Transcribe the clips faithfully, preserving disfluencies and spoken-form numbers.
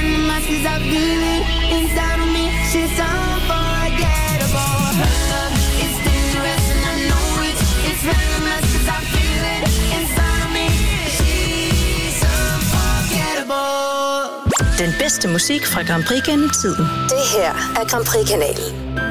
randomized 'cause I feel it inside of me. She's unforgettable. Her love is dangerous and I know it. It's randomized 'cause I feel it inside of me. She's unforgettable. Den bedste musik fra Grand Prix gennem tiden. Det her er Grand Prix-kanalen.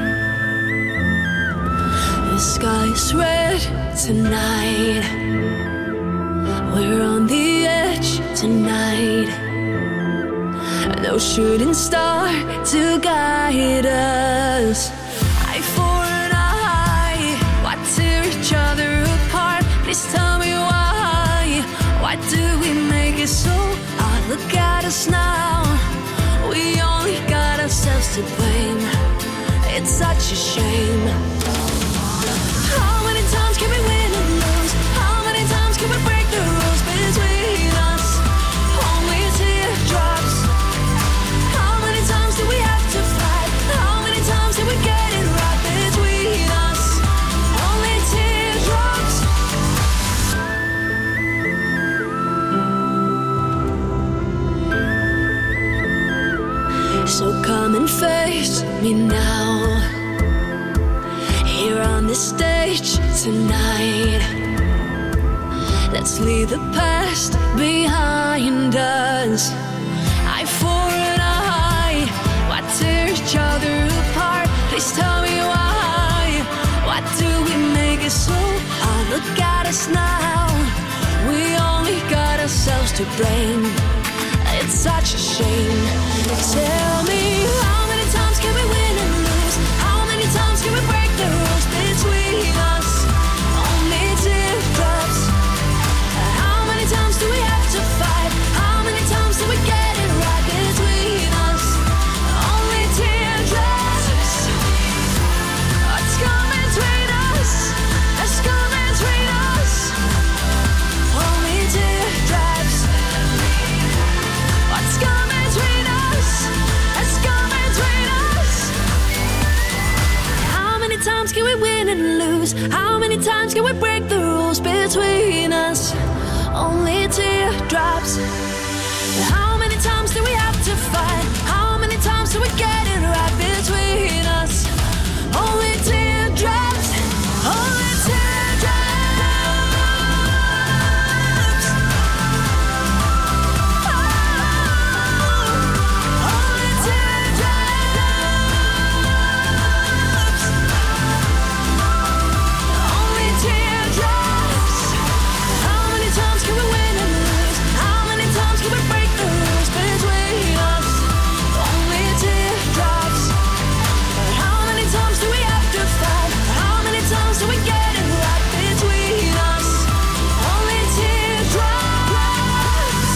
The sky's red tonight. We're on the edge tonight. No shooting star to guide us. Eye for an eye. Why tear each other apart? Please tell me why. Why do we make it so hard? Look at us now. We only got ourselves to blame. It's such a shame. How many times can we win and lose? How many times can we break the rules between us? Only teardrops. How many times do we have to fight? How many times did we get it right between us? Only teardrops. So come and face me now. Here on the stage tonight. Let's leave the past behind us. Eye for an eye. Why tear each other apart? Please tell me why. Why do we make it so hard? Look at us now. We only got ourselves to blame. It's such a shame. Tell me, how many times can we win and lose? How many times can we break the rules between us? Only teardrops. How many times do we have to fight? How many times do we get it right between us? Only teardrops. What's coming between us? Let's come between us. Only teardrops. What's coming between us? Let's come between us. How many times can we win and lose? How many times can we break the rules between us? Only teardrops. How many times do we have to fight? How many times do we get it right between us? Only teardrops. Only teardrops. Oh, only teardrops. Only teardrops. How many times can we win and lose? How many times can we break the rules between us? Only teardrops. How many times do we have to fight? How many times do we get it right between us? Only teardrops.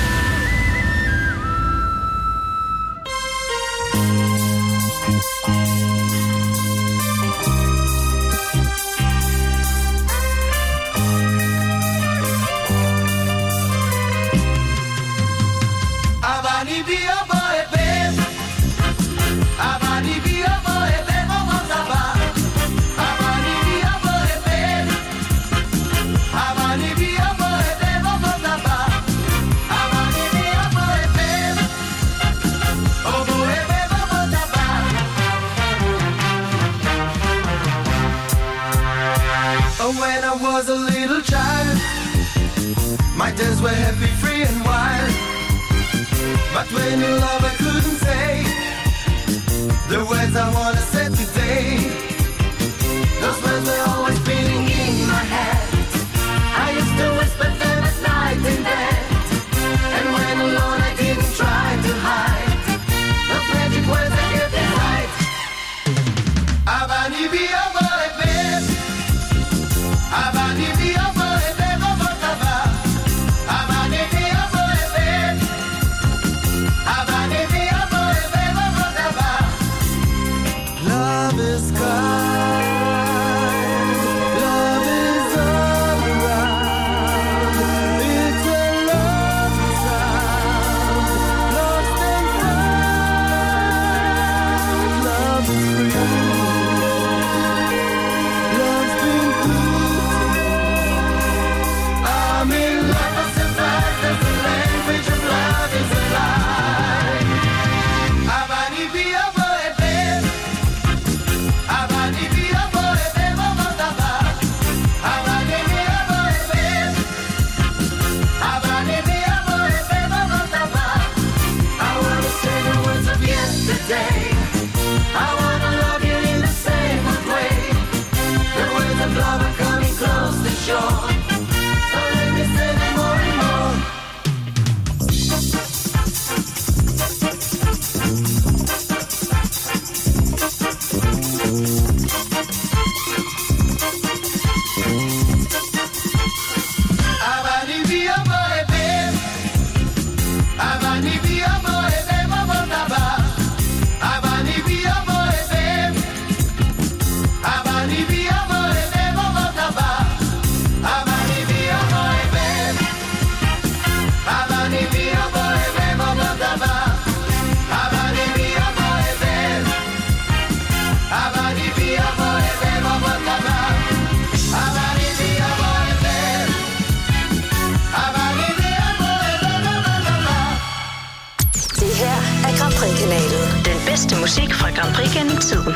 Avani be a boy, babe. Avani be a boy, babe. Oh, what's up? Avani be a boy, babe. Avani be a boy, babe. Oh, what's up? Avani be a boy, babe. Oh, boy, babe. Oh, what's up? Oh, when I was a little child, my days were happy, free and wild. But when you love, I couldn't say the words I wanna say today. Those words were always beating in my head. I used to whisper them at night in bed. And when alone, I didn't try to hide those magic words I kept inside. Avani be a boy, babe. Avani be a boy, babe. Oh, what's up? Avani be a boy, babe. Avani be a boy, babe. Oh, what's up? Love is coming. bedste musik fra Grand Prix gennem tiden.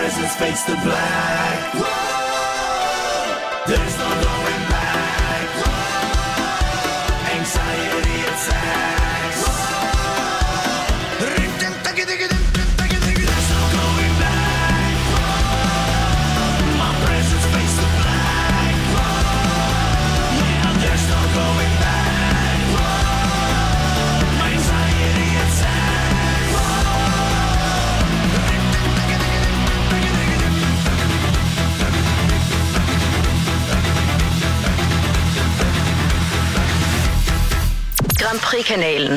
presence fades to black. Whoa, there's no going back. Whoa, anxiety attacks. Whoa, there's no going back. Whoa, my presence fades to black. Whoa, yeah, there's no going back. Whoa, my anxiety attacks. Whoa. Grand Prix-kanalen.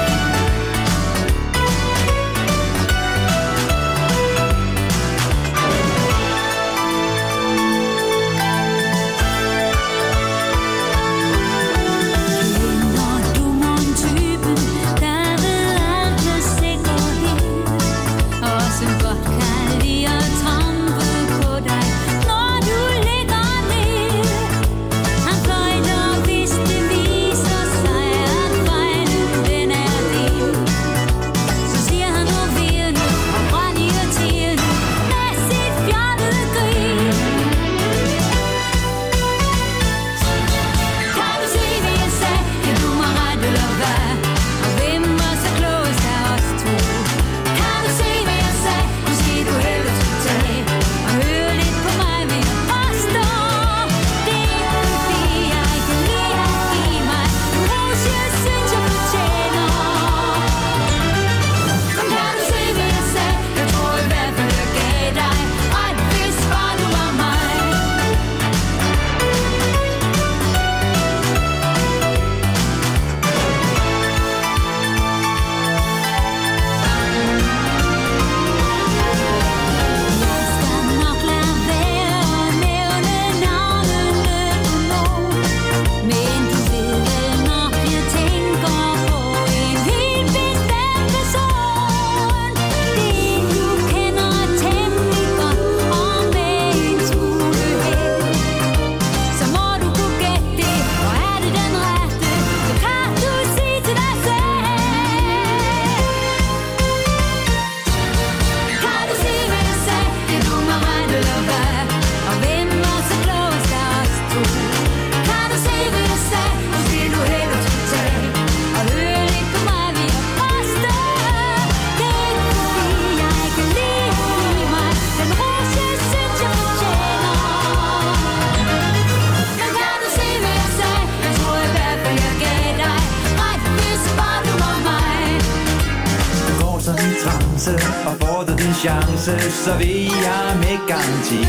Så vil jeg med garanti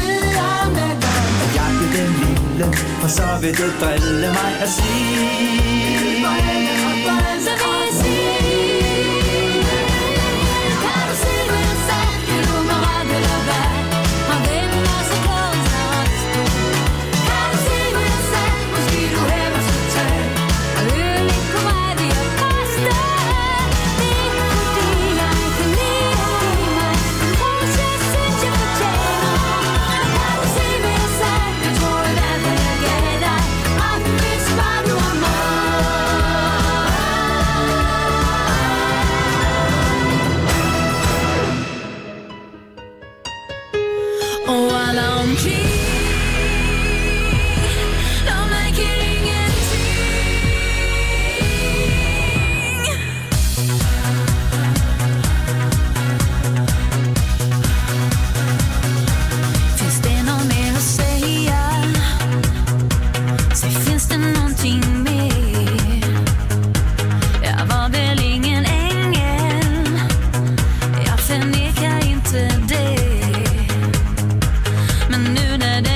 at jeg er den lille, for så vil det drille mig at sige. Så vil jeg sige, kan du se, hvad jeg sagde? Kan du mig ret eller hvad? Og hvem er så close os to? Kan du se, hvad jeg sagde? Måske du hellere skal tage og høre lidt på mig, vi er faste. Det er ikke fordi jeg kan lide at give mig en rose, jeg synes jeg fortjener. Kan du se, hvad jeg sagde? Jeg tror i hvert fald jeg gav dig, og hvis bare du er mig. Och alla omkring, de märker ingenting. Finns det något mer att säga? Säg, finns det någonting mer? Jag var väl ingen ängel, jag förnekar inte det. Men nu när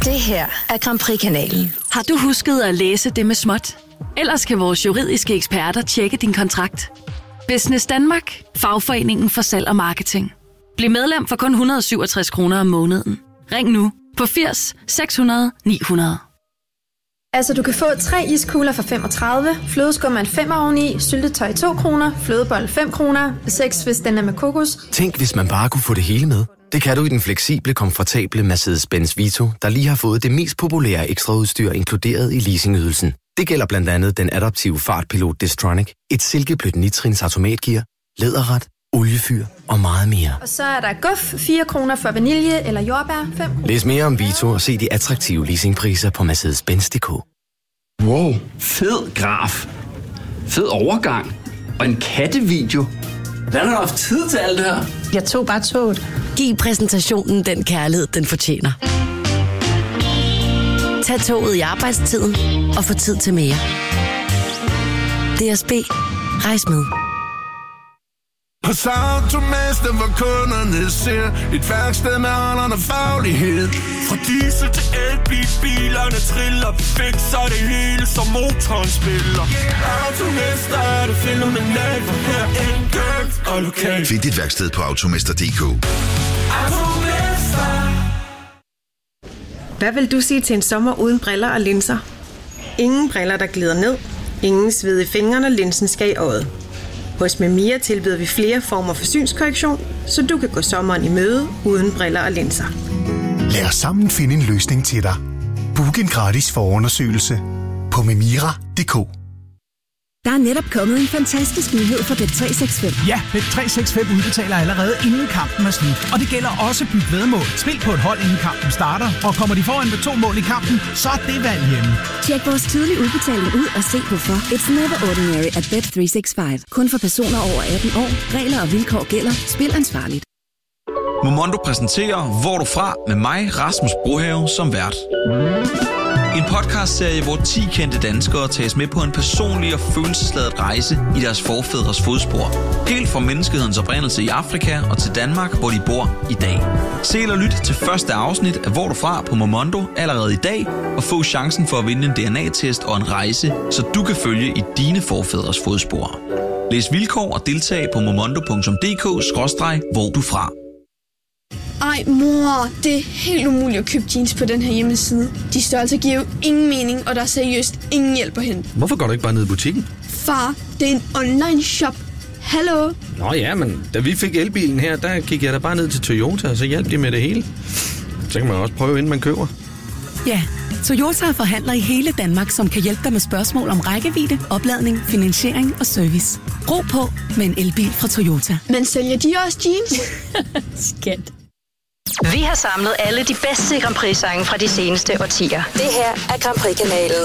Det her er Grand Prix-kanalen. Har du husket at læse det med småt? Ellers kan vores juridiske eksperter tjekke din kontrakt. Business Danmark. Fagforeningen for salg og marketing. Bliv medlem for kun et hundrede og syvogtres kroner om måneden. Ring nu på firs seks hundrede ni hundrede. Altså, du kan få tre iskugler for femogtredive, flødeskum en femmer oveni, syltetøj to kroner, flødebold fem kroner, seks hvis den er med kokos. Tænk, hvis man bare kunne få det hele med. Det kan du i den fleksible, komfortable Mercedes-Benz Vito, der lige har fået det mest populære ekstraudstyr inkluderet i leasingydelsen. Det gælder blandt andet den adaptive fartpilot Distronic, et silkeblødt nitrins automatgear, læderret, oliefyr og meget mere. Og så er der guf, fire kroner for vanilje eller jordbær, fem. Læs mere om Vito og se de attraktive leasingpriser på Mercedes Benz punktum d k. Wow, fed graf. Fed overgang. Og en kattevideo. Hvordan har du haft tid til alt det her? Jeg tog bare toget. Giv præsentationen den kærlighed, den fortjener. Tag toget i arbejdstiden og få tid til mere. D S B. Rejs med. Hos Automester, hvor kunderne ser et værksted med holderne faglighed. Fra diesel til elbil, bilerne triller perfekt, så det hele som motoren spiller. Automester er det fænomenalt, for her enkelt og lokalt. Find dit værksted på automester punktum d k. Automester. Hvad vil du sige til en sommer uden briller og linser? Ingen briller, der glider ned. Ingen sved i fingrene, og linsen skal i øjet. Hos Memia tilbyder vi flere former for synskorrektion, så du kan gå sommeren i møde uden briller og linser. Lad os sammen finde en løsning til dig. Book en gratis forundersøgelse på memira punktum d k. Der er netop kommet en fantastisk nyhed for Bet tre seks fem. Ja, Bet tre seks fem udbetaler allerede inden kampen er slut. Og det gælder også byt væddemål. Spil på et hold inden kampen starter, og kommer de foran med to mål i kampen, så er det valg hjemme. Tjek vores tidlige udbetaling ud og se hvorfor. It's never ordinary at Bet tre seks fem. Kun for personer over atten år. Regler og vilkår gælder. Spil ansvarligt. Momondo præsenterer Hvor du fra med mig, Rasmus Brohave, som vært. En podcastserie, hvor ti kendte danskere tages med på en personlig og følelsesladet rejse i deres forfædres fodspor. Helt fra menneskehedens oprindelse i Afrika og til Danmark, hvor de bor i dag. Se eller lyt til første afsnit af Hvor du fra på Momondo allerede i dag, og få chancen for at vinde en D N A-test og en rejse, så du kan følge i dine forfædres fodspor. Læs vilkår og deltag på momondo punktum d k skråstreg hvor du fra. Ej, mor, det er helt umuligt at købe jeans på den her hjemmeside. De størrelser giver jo ingen mening, og der er seriøst ingen hjælp at hente. Hvorfor går du ikke bare ned i butikken? Far, det er en online shop. Hallo? Nå ja, men da vi fik elbilen her, der gik jeg da bare ned til Toyota, og så hjalp de med det hele. Så kan man også prøve, inden man køber. Ja, Toyota er forhandler i hele Danmark, som kan hjælpe dig med spørgsmål om rækkevidde, opladning, finansiering og service. Ro på med en elbil fra Toyota. Men sælger de også jeans? Skat. Vi har samlet alle de bedste Grand Prix-sange fra de seneste årtier. Det her er Grand Prix-kanalen.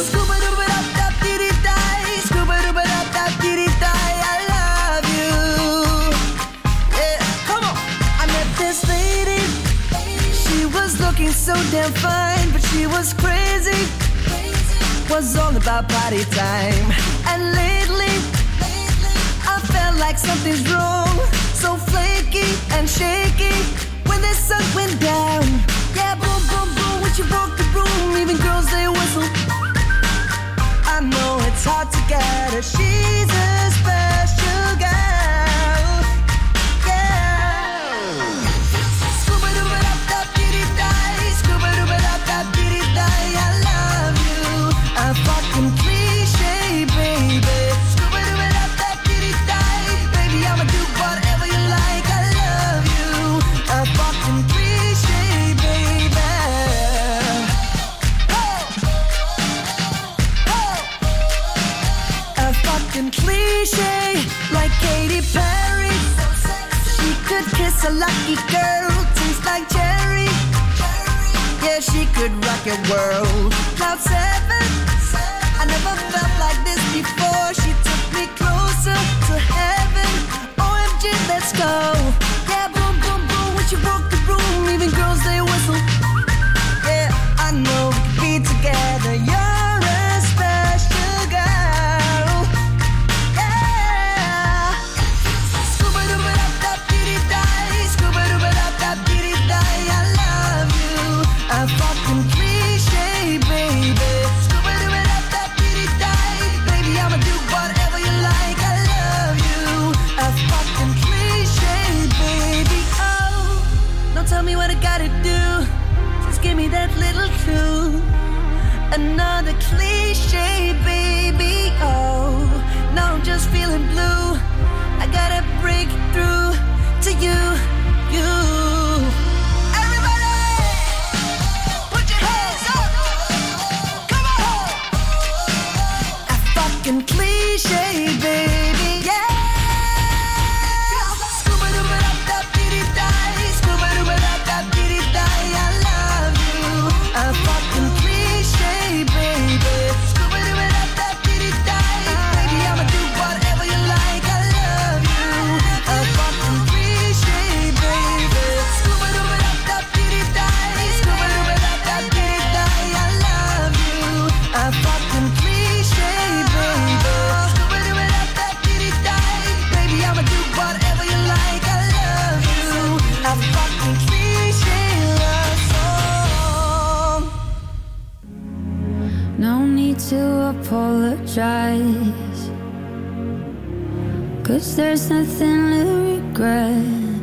Looking so damn fine, but she was crazy. Was all about party time. And lately, I felt like something's wrong. So flaky and shaky when the sun went down. Yeah, boom, boom, boom, when she broke the room, even girls they whistle. I know it's hard to get her. She's a special girl. Yeah. I love you. A fucking cliche, baby. Baby, I'ma do whatever you like. I love you. A fucking cliche, baby. A fucking cliche, like Katy Perry. She could kiss a lucky girl, tastes like cherry. Yeah, she could rock your world. Cloud seven, I never felt like this before. She took me closer to heaven. O M G, let's go. Yeah, boom, boom, boom, when she broke the room, even girls they whistle. Yeah, I know we could be together. You're a special girl. Yeah. Scuba dooba dap dap dee die, scuba dooba dap dap dee die. I love you. I fucking please. me that little clue. Another cliche, baby, oh. Now I'm just feeling blue. I gotta break through to you, you. Everybody, put your hands up. Come on. A fucking cliche, baby, yeah. Scuba-dooba-da-da-dee-dee-die, scuba-dooba-da-da-dee-dee-die, I love you. A fucking cliche, baby. Scuba-dooba-da-da-dee-dee-die, baby, I'ma do whatever you like, I love you. A fucking cliche, baby. Scuba-dooba-da-da-dee-dee-die, scuba-dooba-da-da-dee-dee-die, I love you. A fucking cliche, baby. Scuba-dooba-da-da-dee-dee-die, baby, I'ma do whatever you like, I love you. A fucking cliche love song. No need to apologize, 'cause there's nothing to regret.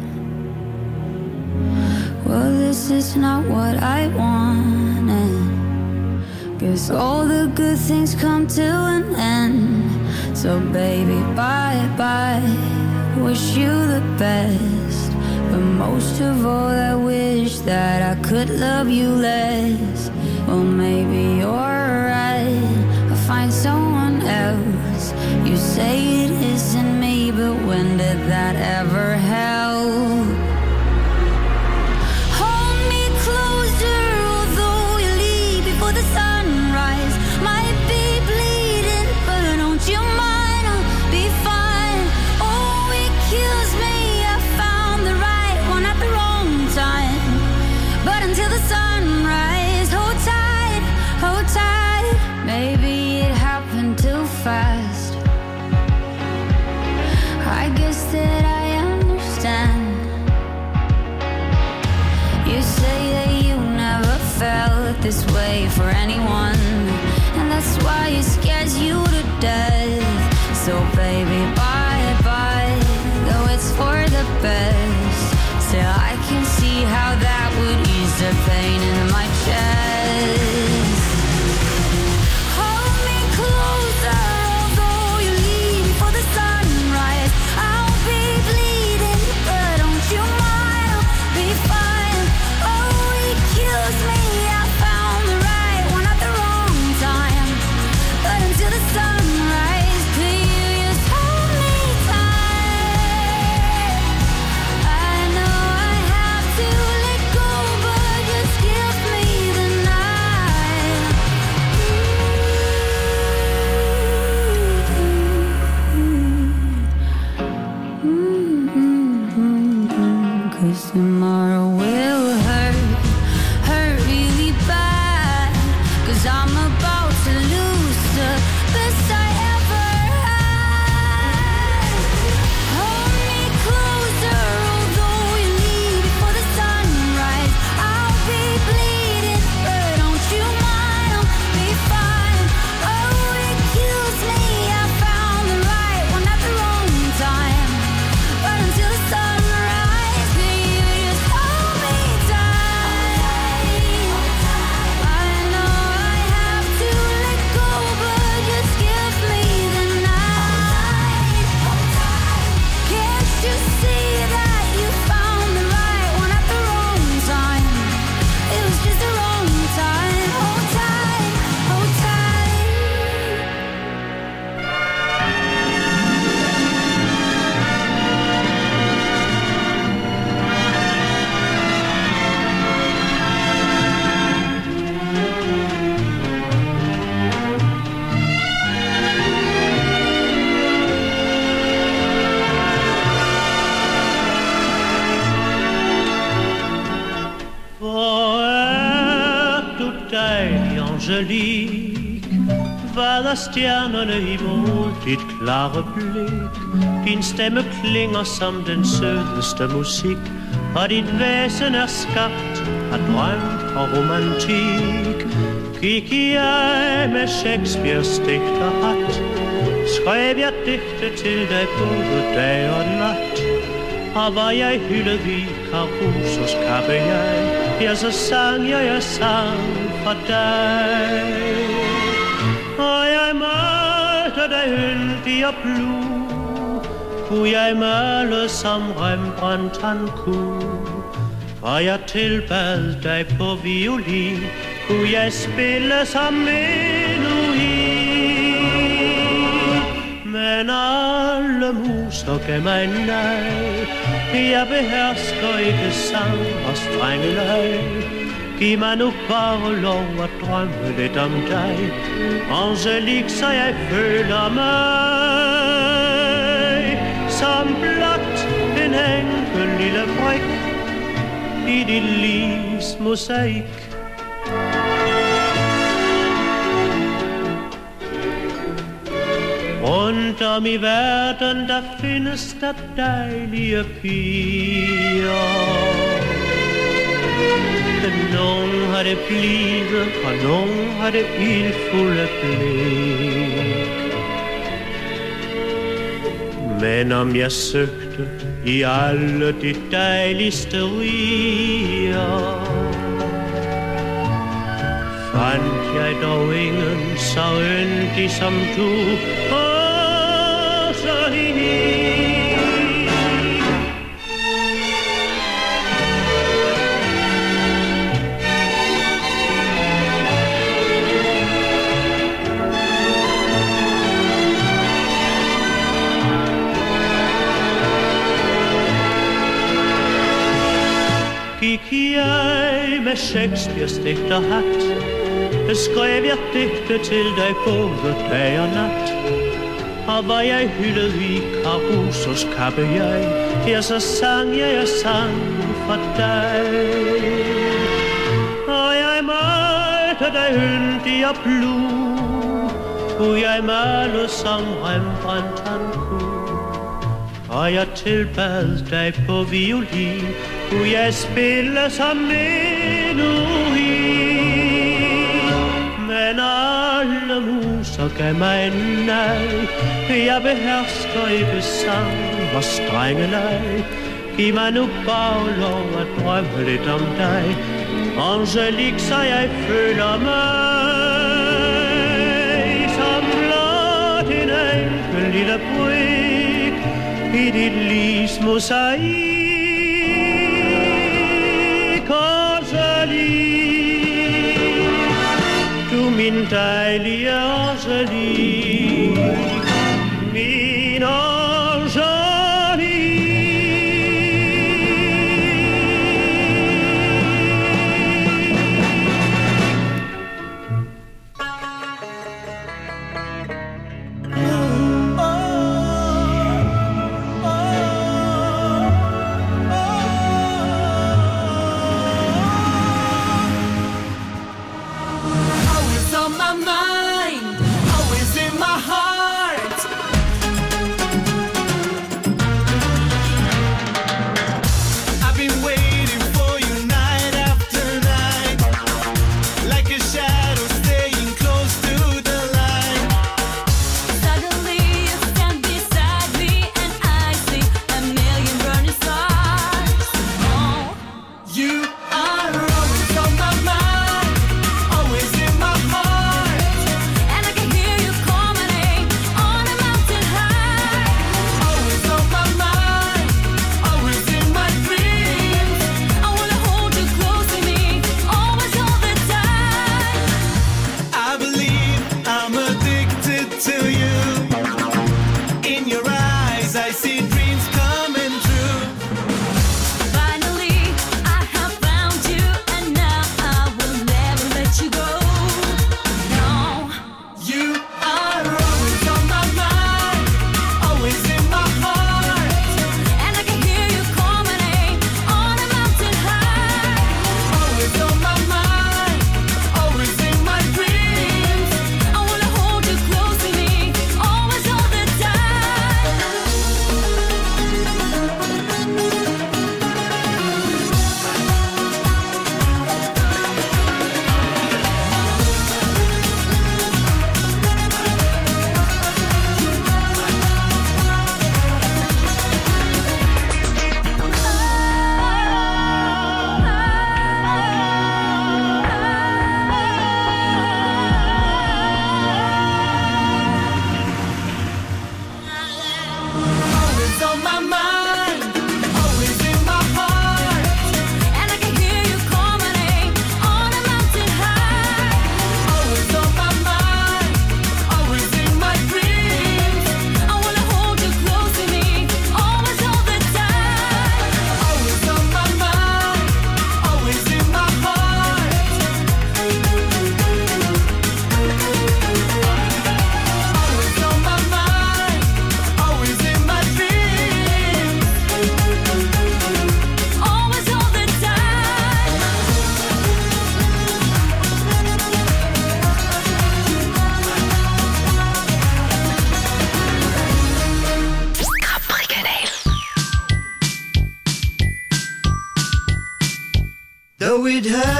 Well, this is not what I wanted. Guess all the good things come to an end. So baby, bye bye, wish you the best. But most of all, I wish that I could love you less. Well, maybe you're right, I'll find someone else. You say it isn't me, but when did that ever help? Hold me closer, although you leave before the sunrise. Might be bleeding, but don't you mind, I'll be fine. Oh, it kills me, I found the right one at the wrong time. But until the sunrise, hold tight, hold tight. Maybe it happened too fast. I guess that I understand. You say that you never felt this way for anyone, and that's why it scares you to death. So baby, bye bye, though it's for the best. Still, I can see how that would ease the pain in my chest. Hold me closer, although you leave before the sunrise. I'll be bleeding, but don't you mind, I'll be fine. Oh, it kills me, I found the right one at the wrong time. But until the sunrise, could you just hold me tight? I know I have to let go, but just give me the night. 'Cause tomorrow will hurt, hurt really bad. 'Cause I'm about to lose the best I ever had. Hold me closer, although you leave before the sunrise. I'll be bleeding, but don't you mind, I'll be fine. Oh, it kills me, I found the right one at the wrong time. But until the sunrise, could you just hold me tight? I know I have to let go, but just give me the night. Can't you see that you found the right one at the wrong time? It was just the wrong time. Hold tight, hold tight. Hvor er du dejlig, Angelique? Vader stjernerne imod dit klare blik? Din stemme klinger som den sødeste musik, og dit væsen er skabt af drøm og romantik. Gik jeg med Shakespeares digterhat, skrev jeg digte til dig både dag og nat. Og var jeg hyldet i Carusos kappe jeg, ja, så sang jeg, jeg sang for dig. Og jeg malte dig yndig og blue, kunne jeg male som Rembrandt han kunne. Og jeg tilbad dig på violin, kunne jeg spille som menuhin. Men alle muser gav mig nej, jeg behersker ikke sang og strengeleg. Giv mig nu bare lov at drømme lidt om dig, Angelique, så jeg føler mig som blot en enkel lille brik i dit livs mosaik. Rundt om i verden, der findes der dejlige piger. Nogen har det blivet, og nogen har det ildfulde blik. Men om jeg søgte i alle de dejligste riger, fandt jeg dog ingen så yndig som du. Og så gik jeg med Shakespeares digterhat, skrev jeg digte til dig både dag og nat. Og var jeg hyldet i Carusos kappe jeg, ja, så sang jeg, jeg sang for dig. Og jeg malte dig yndig og blue, kunne jeg male som Rembrandt han kunne. Og jeg tilbad dig på violin, kunne jeg spille som menuhin. Men alle muser gav mig nej, jeg behersker ikke sang og strengeleg. Giv mig nu bare lov at drømme lidt om dig, Angelique, så jeg føler mig som blot en enkel lille brik i dit livs mosaik. Du min dejlige Angelique, min Angelique. Always in my heart.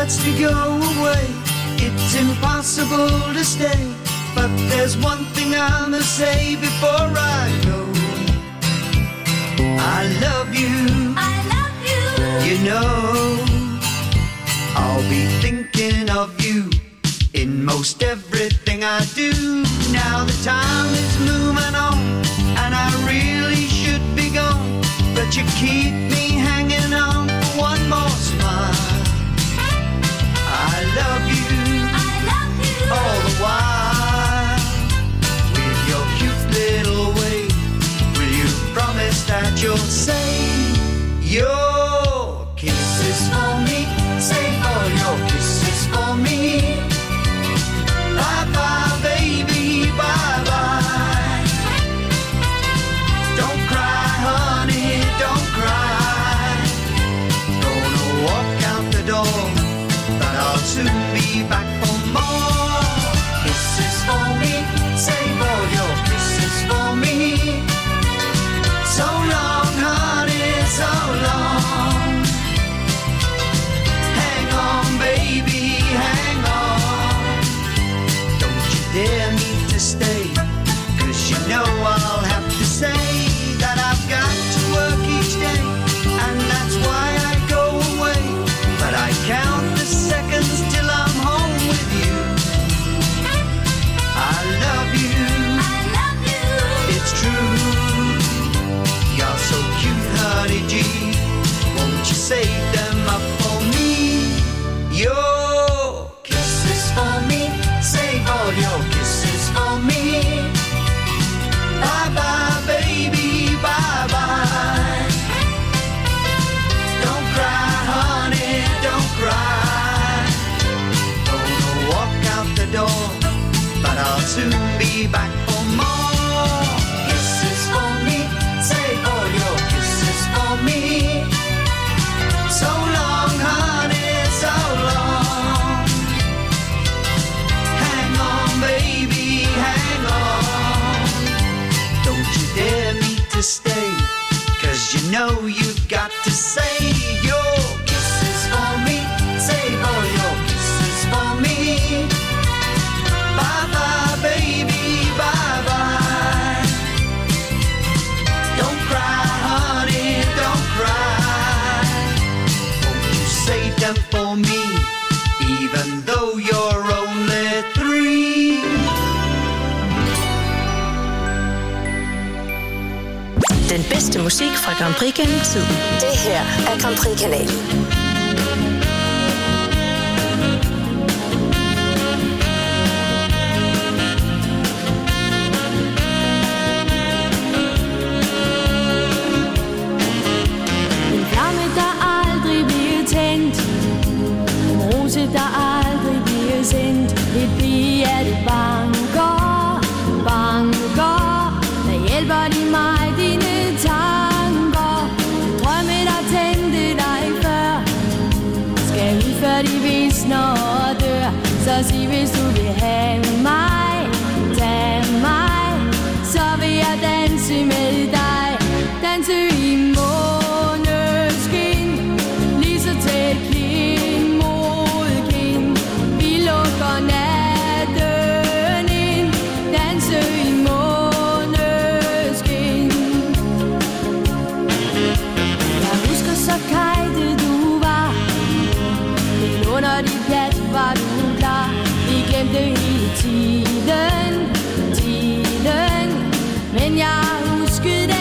starts to go away, it's impossible to stay. But there's one thing I must say before I go. I love you, I love you. You know, I'll be thinking of you in most everything I do. Now the time is moving on, and I really should be gone, but you keep me hanging on for one more smile. I love you, I love you. All the while, with your cute little way, will you promise that you'll say your kisses for me, save all your kisses for me. Bye bye baby, bye bye. Don't cry honey, don't cry. Gonna walk out the door, but I'll soon be back for more. Kisses for me, save all your kisses for me. So long honey, so long. Hang on baby, hang on. Don't you dare me to stay, 'cause you know I'll have to say that I've got to work each day, and that's why I go away. But I count the seconds till I'm home with you. I love you, I love you. It's true. You're so cute, honey G. Won't you save them up for me? Your kisses for me, save all your kisses for me. Bye bye baby, bye bye. Don't cry honey, don't cry. Gonna walk out the door, but I'll soon be back for more. Kisses for me, save all your kisses for me. So long honey, so long. Hang on baby, hang on. Don't you dare me to stay, 'cause you know you've got to save your kisses for me, save all your kisses for me. Bye bye baby, bye bye. Don't cry honey, don't cry. Won't you save them for me, even though you're only three? Den bedste musik fra Grand Prix gennem tiden. Det her er Grand Prix-kanalen. En flamme, der aldrig bliver tændt. En rose, der aldrig bliver sendt. Et bihjerte banker, banker. Der hjælper de mig, dine tanker. Drømme, der tændte dig før, skal ud før de visner og dør. Så sig, hvis du vil have mig, tag mig, så vil jeg danse med dig. Danse i måneskin, lige så tæt kind mod kind. Vi lukker natten ind, danse i måneskin. Jeg husker så kajte du var, helt under dit plat var du klar. Vi glemte hele tiden, tiden, men jeg huskede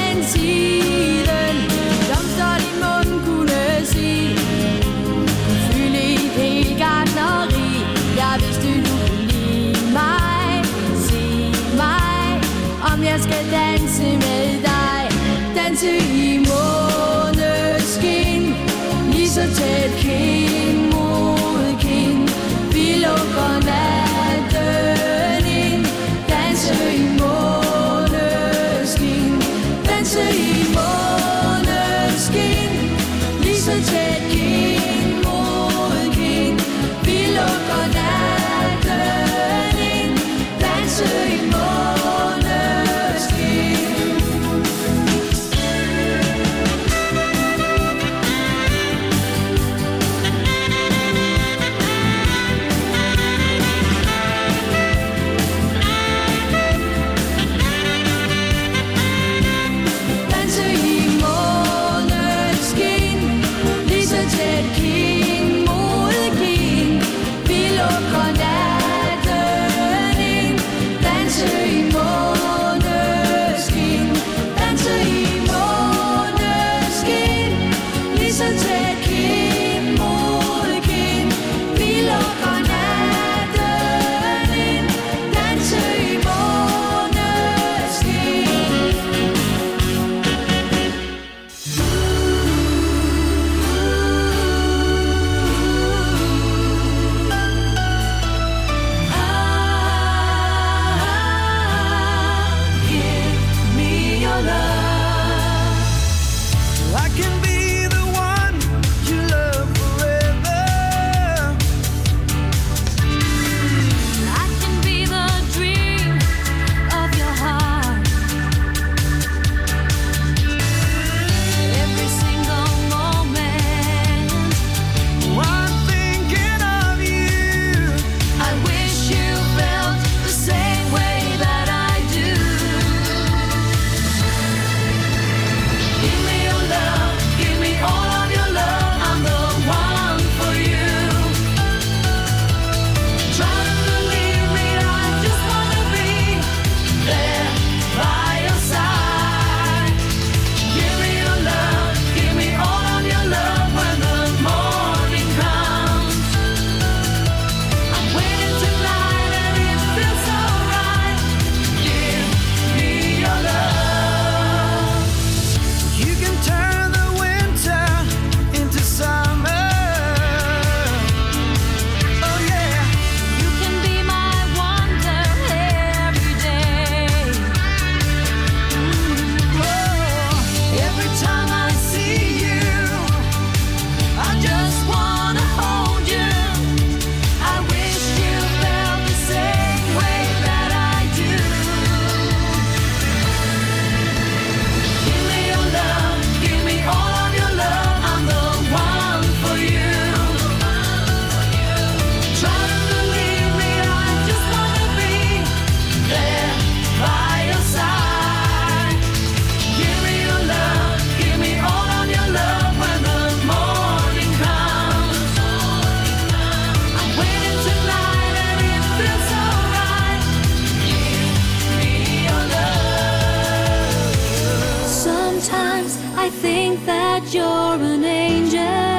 think that you're an angel,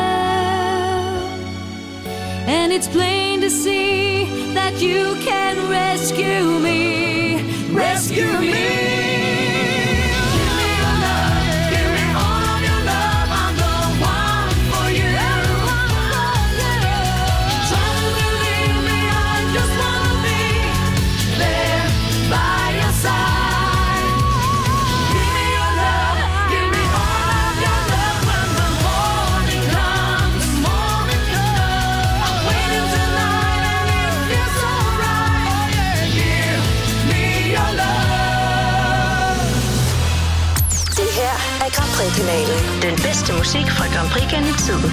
and it's plain to see that you can rescue me, rescue me. Grand Prix-kanalen. Den bedste musik fra Grand Prix gennem tiden.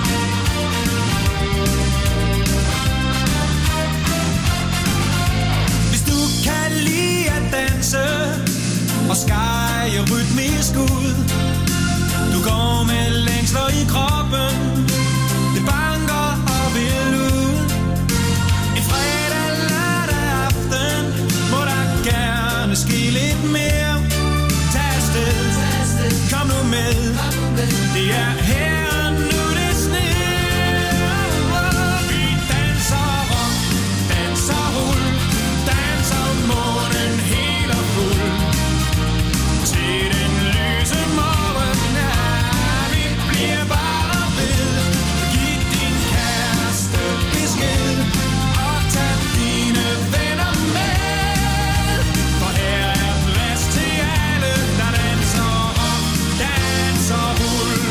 Hvis du kan lide at danse og skære rytmisk ud, du går med længsler i kroppen, det banker op i luden. En fredag, lørdag aften må der gerne ske lidt mere. Tag afsted, kom nu med, det er her nu det sner. Vi danser rock, danser rull, danser månen helt og fuld. Til den lyse morgen, ja, vi bliver bare ved. Giv din kæreste besked, og tag dine venner med. For her er plads til alle, der danser rock, danser rull.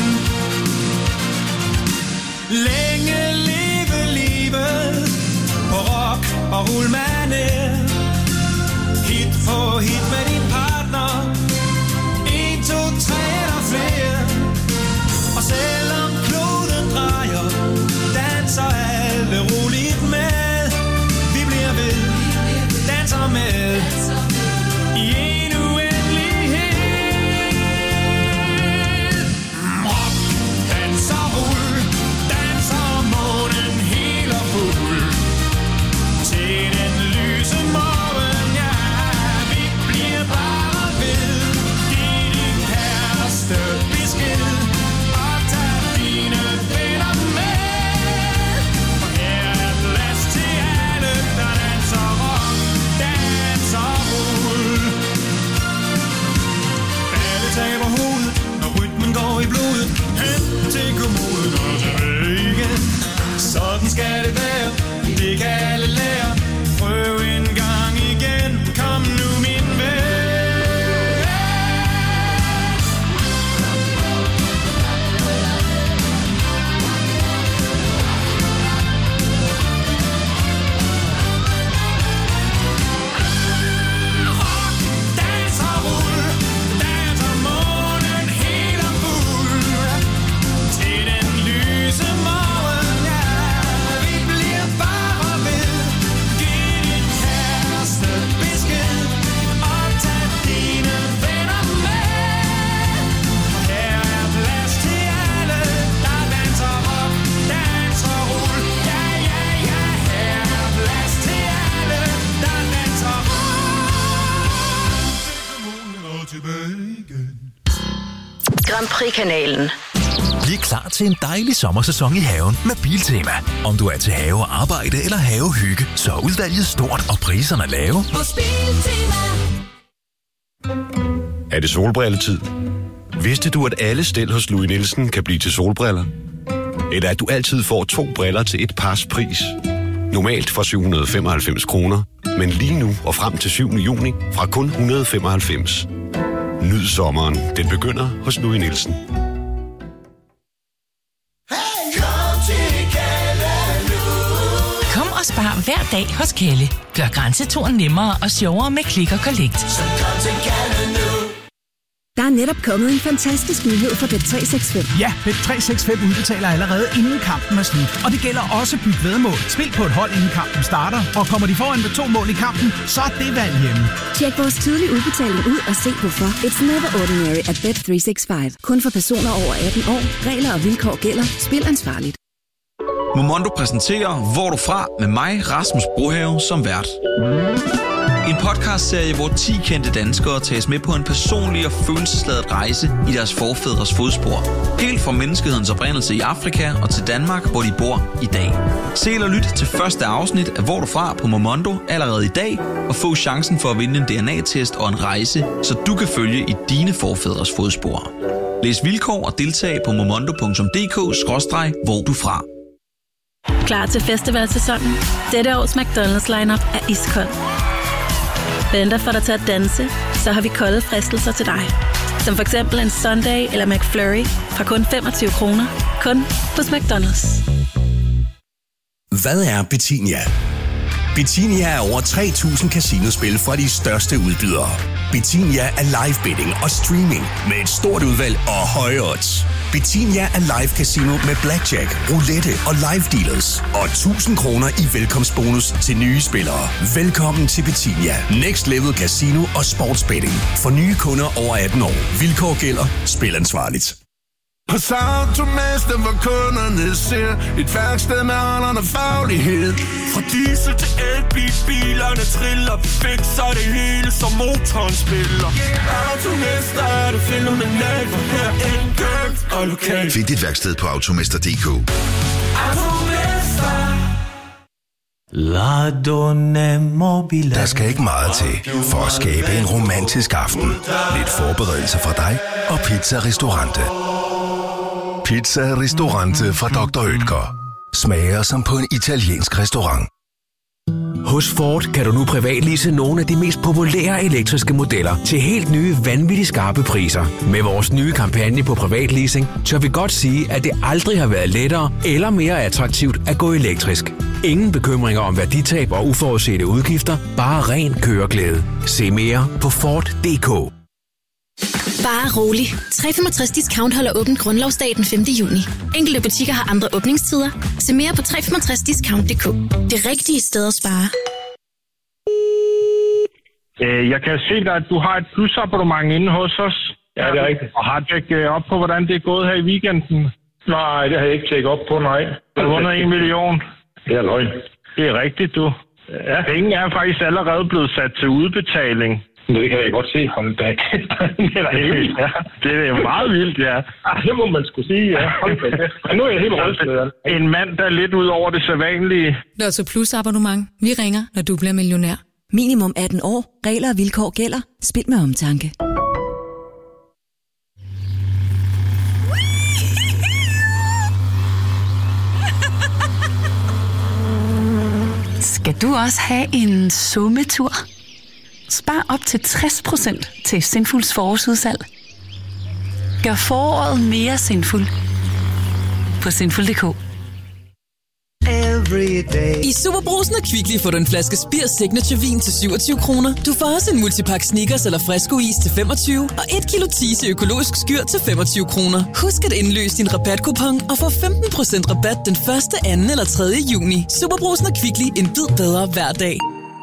Længe leve livet på rock og rullmanér. Hit på hit med din partner, en, to, tre eller flere. Og selvom kloden drejer, danser alle roligt med. Vi bliver ved, danser med i en uendelighed. Rock, danser, rull, danser månen helt og fuld. Til den lyse morgen, ja, vi bliver bare ved. Giv din kæreste besked, og tag dine venner med. For her er plads til alle, der danser rock, danser rull. Alle taber hovedet, når rytmen går i blodet. Hen til kommoden og tilbage igen. Sådan skal det være, det kan alle lære. Prøv en gang igen, kom nu min ven. Rock, danser, rull, danser månen helt og fuld. Til den lyse morgen, ja, vi bliver bare ved. Giv din kæreste besked, og tag dine venner med. Her er plads til alle, der danser rock, danser rull. Ja, ja, ja, her er plads til alle, der danser rock. Og tilbage igen. Grand Prix-kanalen. Bliv klar til en dejlig sommersæson i haven med Biltema. Om du er til have og arbejde eller havehygge, så er udvalget stort og priserne lave. Hos Biltema. Er det solbrilletid? Vidste du, at alle stel hos Louis Nielsen kan blive til solbriller? Eller at du altid får to briller til et pars pris? Normalt for syv hundrede og femoghalvfems kroner, men lige nu og frem til syvende juni fra kun et hundrede og femoghalvfems. Nyd sommeren. Den begynder hos Louis Nielsen. Kom og spar hver dag hos Kelle. Gør grænseturen nemmere og sjovere med Click og Collect. Der er netop kommet en fantastisk nyhed for Bet tre seks fem. Ja, Bet tre seks fem udbetaler allerede inden kampen er slut. Og det gælder også byt væddemål. Spil på et hold inden kampen starter. Og kommer de foran med to mål i kampen, så er det valg hjemme. Tjek vores tidlige udbetaling ud og se hvorfor. It's never ordinary at Bet tre seks fem. Kun for personer over atten år. Regler og vilkår gælder. Spil ansvarligt. Momondo præsenterer Hvor er du fra? Med mig, Rasmus Brohave, som vært. En podcastserie, hvor ti kendte danskere tages med på en personlig og følelsesladet rejse i deres forfædres fodspor. Helt fra menneskehedens oprindelse i Afrika og til Danmark, hvor de bor i dag. Se eller lyt til første afsnit af Hvor du fra på Momondo allerede i dag, og få chancen for at vinde en D N A-test og en rejse, så du kan følge i dine forfædres fodspor. Læs vilkår og deltag på momondo punktum d k skråstreg hvor du fra. Klar til festivalsæsonen? Dette års McDonald's lineup er iskold. Venter for dig til at danse, så har vi kolde fristelser til dig. Som for eksempel en Sunday eller McFlurry fra kun femogtyve kroner. Kun hos McDonald's. Hvad er Betinia? Betinia er over tre tusind casinospil fra de største udbydere. Betinia er live betting og streaming med et stort udvalg og høje odds. Betinia er live casino med blackjack, roulette og live dealers. Og tusind kroner i velkomstbonus til nye spillere. Velkommen til Betinia. Next level casino og sportsbetting. For nye kunder over atten år. Vilkår gælder. Spil ansvarligt. Hos Automester, hvor kunderne ser et værksted med aldrende faglighed. Fra diesel til elbil, bilerne triller. Vi fikser det hele, som motoren spiller. Automester er det fænomenalt, for her er enkelt og lokalt. Find dit værksted på automester punktum d k. Der skal ikke meget til for at skabe en romantisk aften. Lidt forberedelse fra dig og Pizza Ristorante. Pizza Ristorante fra doktor Oetker. Smager som på en italiensk restaurant. Hos Ford kan du nu privatlease nogle af de mest populære elektriske modeller til helt nye, vanvittigt skarpe priser. Med vores nye kampagne på privatleasing, tør vi godt sige, at det aldrig har været lettere eller mere attraktivt at gå elektrisk. Ingen bekymringer om værditab og uforudsete udgifter, bare ren køreglæde. Se mere på Ford punktum d k. Bare rolig. tre komma femogtres Discount holder åbent grundlovsdag den femte juni. Enkelte butikker har andre åbningstider. Se mere på tre komma femogtres discount punktum d k. Det rigtige sted at spare. Jeg kan se dig, at du har et plusabonnement inde hos os. Ja, det er rigtigt. Og har tjekket op på, hvordan det er gået her i weekenden? Nej, det har jeg ikke tjekket op på, nej. Du har vundet en million. Det er løgn. Det er rigtigt, du. Ja. Penge er faktisk allerede blevet sat til udbetaling. Det kan jeg godt se. Hold da. Det er da helt vildt. Ja, det er jo meget vildt, ja. Ah, det må man skulle sige, ja. Hold da. Men nu er jeg helt rystet. En mand, der er lidt ud over det sædvanlige. Lotto Plus abonnement. Vi ringer, når du bliver millionær. Minimum atten år. Regler og vilkår gælder. Spil med omtanke. Skal du også have en summetur? Spar op til tres procent til Sinfuls forårsudsalg. Gør foråret mere sinful på sinful punktum d k. I Superbrugsen og Kvickly får du en flaske Spirs Signature Vin til syvogtyve kroner. Du får også en multipakke Snickers eller Fresco-is til femogtyve og et kilo Tise økologisk skyr til femogtyve kroner. Husk at indløse din rabatkupon og få femten procent rabat den første, anden eller tredje juni. Superbrugsen og Kvickly, en bid bedre hver dag.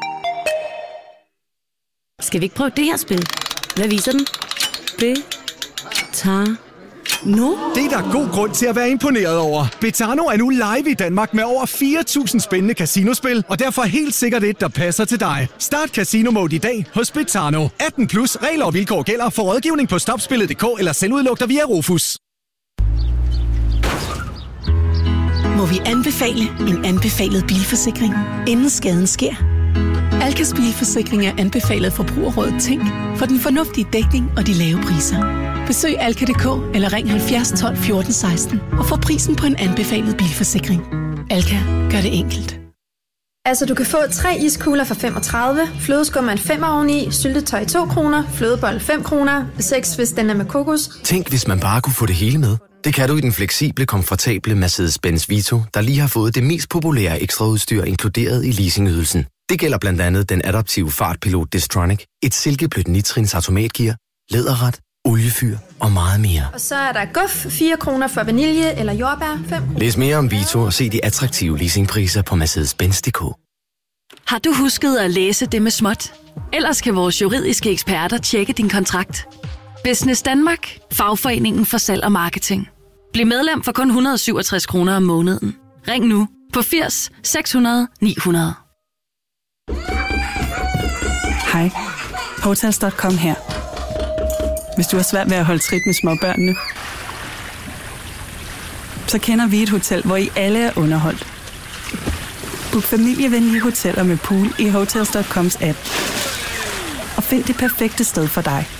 Skal vi ikke prøve det her spil? Hvad viser den? Betano. Det er der god grund til at være imponeret over. Betano er nu live i Danmark med over fire tusind spændende casinospil, og derfor helt sikkert et, der passer til dig. Start Casino Mode i dag hos Betano. atten plus, regler og vilkår gælder. For rådgivning på stopspillet punktum d k eller selvudlugter via Rufus. Må vi anbefale en anbefalet bilforsikring, inden skaden sker? Alkas bilforsikring er anbefalet forbrugerrådet Tænk for den fornuftige dækning og de lave priser. Besøg alka punktum d k eller ring halvfjerds tolv fjorten seksten og få prisen på en anbefalet bilforsikring. Alka gør det enkelt. Altså, du kan få tre iskugler for femogtredive, flødeskum med en femmer oveni, syltetøj to kroner, flødebold fem kroner, seks hvis den er med kokos. Tænk, hvis man bare kunne få det hele med. Det kan du i den fleksible, komfortable Mercedes-Benz Vito, der lige har fået det mest populære ekstraudstyr inkluderet i leasingydelsen. Det gælder blandt andet den adaptive fartpilot Distronic, et silkeblødt nitrins automatgear, læderret, oliefyr og meget mere. Og så er der guf, fire kroner for vanilje eller jordbær, fem kroner. Læs mere om Vito og se de attraktive leasingpriser på Mercedes Benz punktum d k. Har du husket at læse det med småt? Ellers kan vores juridiske eksperter tjekke din kontrakt. Business Danmark, fagforeningen for salg og marketing. Bliv medlem for kun et hundrede og syvogtres kroner om måneden. Ring nu på firs seks hundrede ni hundrede. Hej, Hotels punktum com her. Hvis du har svært ved at holde trit med småbørnene, så kender vi et hotel, hvor I alle er underholdt. Book familievenlige hoteller med pool i Hotels punktum coms app. Og find det perfekte sted for dig.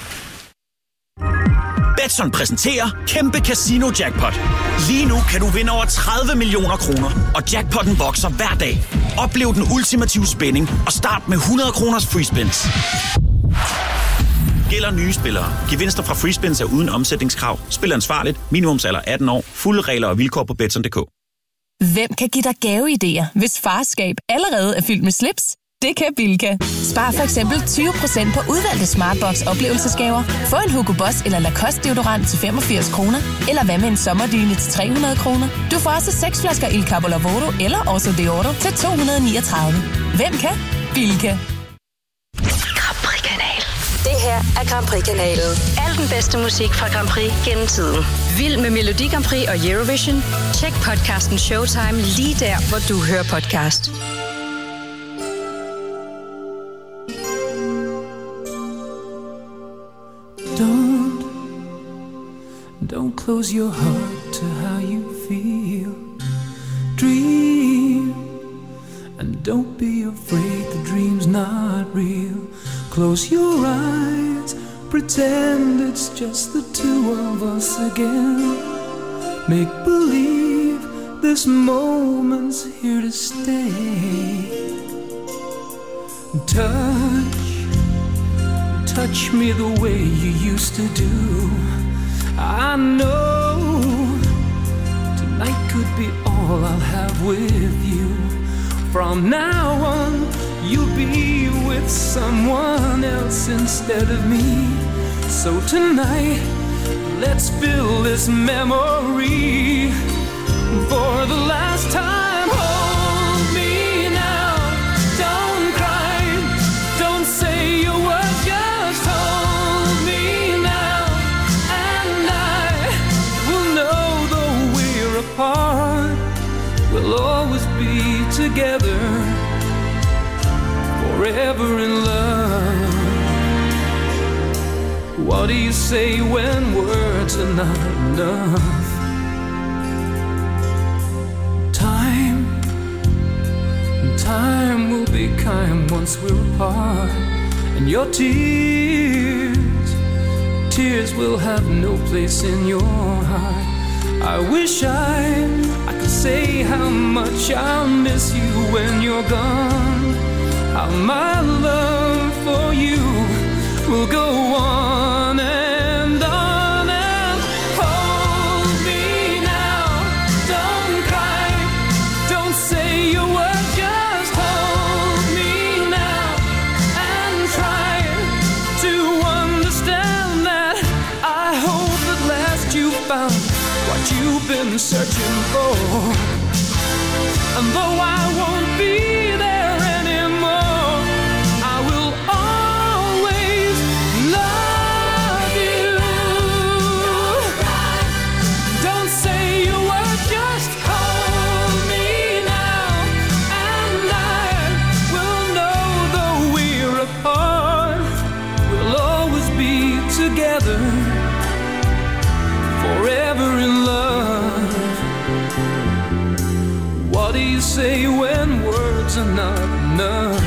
Betson præsenterer Kæmpe Casino Jackpot. Lige nu kan du vinde over tredive millioner kroner, og jackpotten vokser hver dag. Oplev den ultimative spænding og start med hundrede kroners free spins. Gælder nye spillere. Gevinster fra free spins er uden omsætningskrav. Spil ansvarligt. Minimumsalder atten år. Fulde regler og vilkår på betson punktum d k. Hvem kan give dig gaveidéer, hvis farskab allerede er fyldt med slips? Det kan Bilka. Spar for eksempel tyve procent på udvalgte Smartbox oplevelsesgaver. Få en Hugo Boss eller Lacoste deodorant til femogfirs kroner. Eller hvad med en sommerdyne til tre hundrede kroner. Du får også seks flasker Il Capo Lavoro eller Oso de Oro til to hundrede niogtredive. Hvem kan? Bilka. Grand Prix-kanal. Det her er Grand Prix-kanalen. Al den bedste musik fra Grand Prix gennem tiden. Vild med Melodi Grand Prix og Eurovision? Tjek podcasten Showtime lige der, hvor du hører podcast. Don't, don't close your heart to how you feel. Dream, and don't be afraid the dream's not real. Close your eyes, pretend it's just the two of us again. Make believe this moment's here to stay. Touch, touch me the way you used to do. I know tonight could be all I'll have with you. From now on, you'll be with someone else instead of me. So tonight, let's fill this memory for the last time. Hold me now, don't cry, don't say your words, just hold me now. And I will know though we're apart, we'll always be together, forever in love. What do you say when words are not enough? Time, time will be kind once we're apart. And your tears, tears will have no place in your heart. I wish I, I could say how much I'll miss you when you're gone. How my love for you will go on and on and hold me now. Don't cry, don't say your words, just hold me now and try to understand that. I hope at last you found what you've been searching for. And though I won't be there anymore, I will always love you. Don't say a word, just hold me now. And I will know though we're apart, we'll always be together, forever in love. What do you say when words are not enough?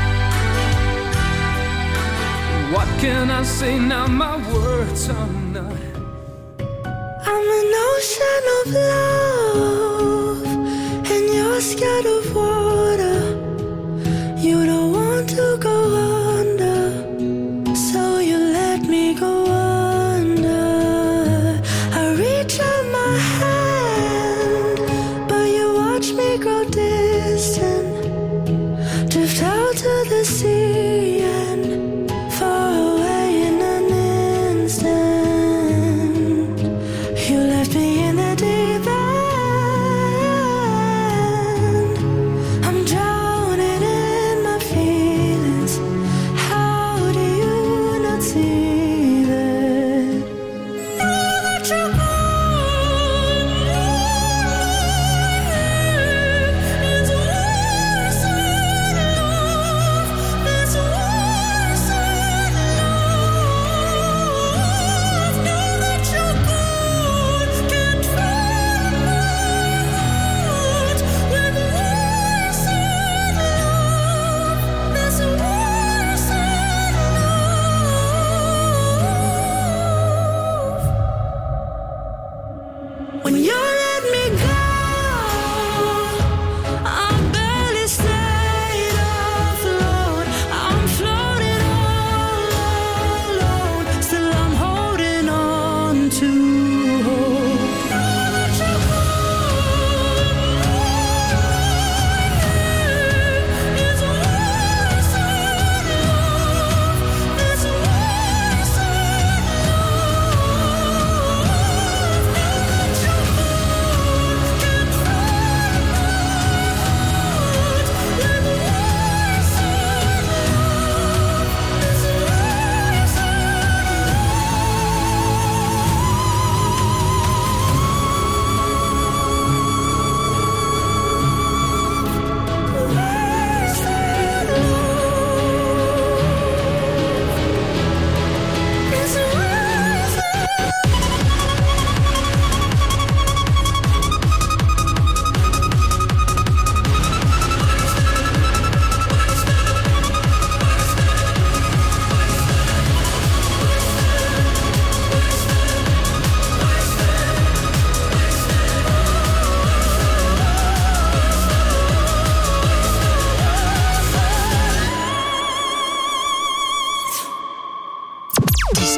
What can I say now? My words are not. I'm an ocean of love, and you're scared of water. You don't want to go under, so you let me go under. I reach out my hand, but you watch me grow distant, drift out to the sea and far away in an instant. You left me in the deep end. I'm drowning in my feelings. How do you not see that? Now that you're gone, it's worse than love. This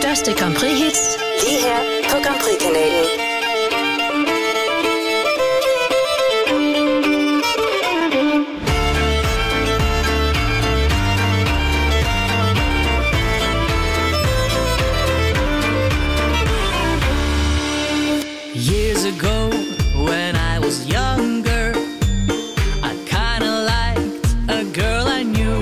største Grand Prix-hits, lige her på Grand Prix-kanalen. Years ago, when I was younger, I kinda liked a girl I knew.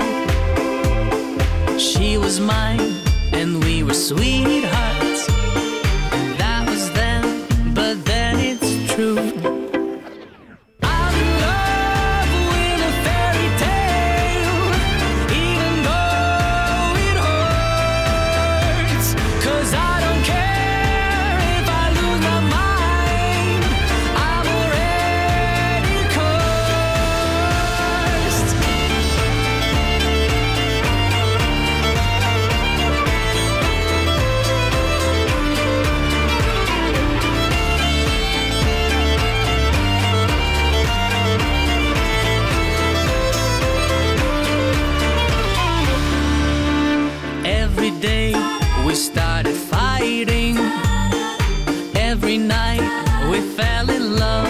She was mine, and we were sweethearts. That was then, but then it's true. I'm in love with a fairy tale, even though it hurts. 'Cause I don't care if I lose my mind, I'm already cursed. Every day we started fighting. Every night we fell in love.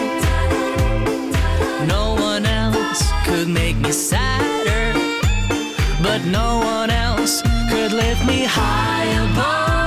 No one else could make me sadder, but no one else could lift me high above.